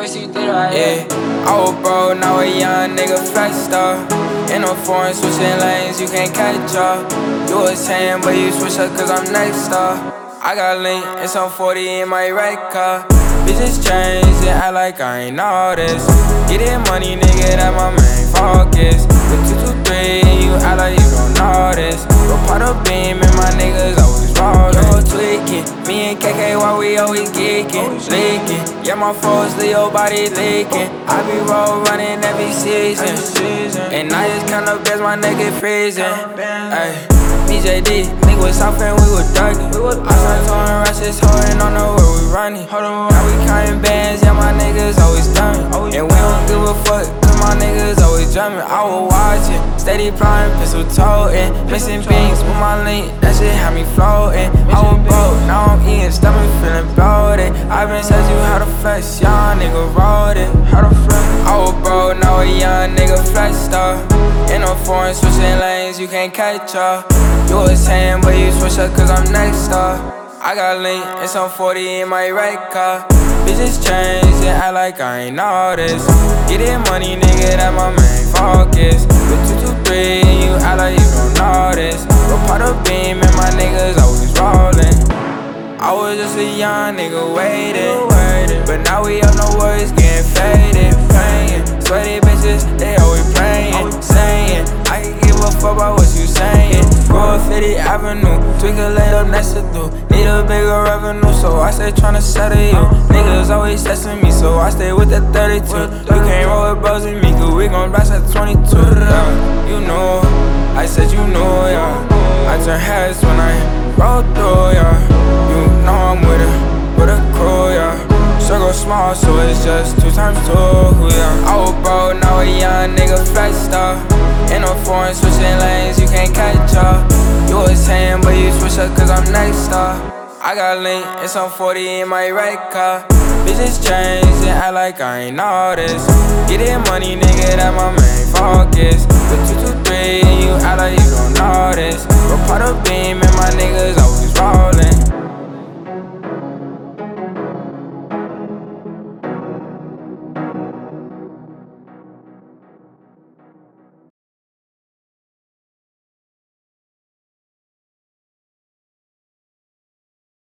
Yeah, I was broke, now a young nigga flexed up. In a foreign, switching lanes, you can't catch up. You was saying, but you switch up cause I'm next up. I got link and some 40 in my red car. Bitches change and act like I ain't all this. Get it money, nigga, that my main focus. With 223 and you act like you don't know this. Go pot a beam and my niggas always rollin'. Yo, tweaking, me and KK, why we always geeking, leaking. Yeah, my foes, Leo body leaking. I be roll running every season. And I just count up as my nigga freezing. Ay, BJD, nigga was soft and we was thuggin'. I started throwing rushes, holding on to where we running. Now we counting bands, yeah, my niggas always thumbin'. And we don't give a fuck, cause my niggas always drumming. I was watching, steady plotting, pistol toting. Mixing beans with my link, that shit had me floating. I was broke, now I'm eating, stomach feeling bloated. I been said you how to flex, young nigga wrote it. I was broke, now a young nigga flexed up. In a foreign, switching lanes, you can't catch up. You was saying, but you switch up cause I'm next up. I got link and some 40 in my red car. Bitches change and act like I ain't all this. Get it money, nigga, that my main focus. With 223 and you act like you don't know this. Go pot a beam and my niggas always rollin'. I was just a young nigga waiting, but now we up, no words getting faded. Playing, sweaty bitches, they always playing, saying I can give a fuck about what you saying. Go 50 Avenue, twinkle laid up next to do. Need a bigger revenue, so I stay tryna settle you. Niggas always testing me, so I stay with that 32. You can't roll with bros with me, cause we gon' blast at 22. You know, I said you know, yeah. I turn heads when I roll through, yeah. You know I'm with a crew, yeah. Circle small, so it's just 2 times 2, yeah. I was broke, now a young nigga flexed up. In a foreign, switching lanes, you can't catch up. You was saying, but you switch up cause I'm next up. I got link and some 40 in my red car. Bitches change and act like I ain't all this. Get it money, nigga, that my main focus. With 223 and you act like you don't know this. Go pot a beam and my niggas always rollin'.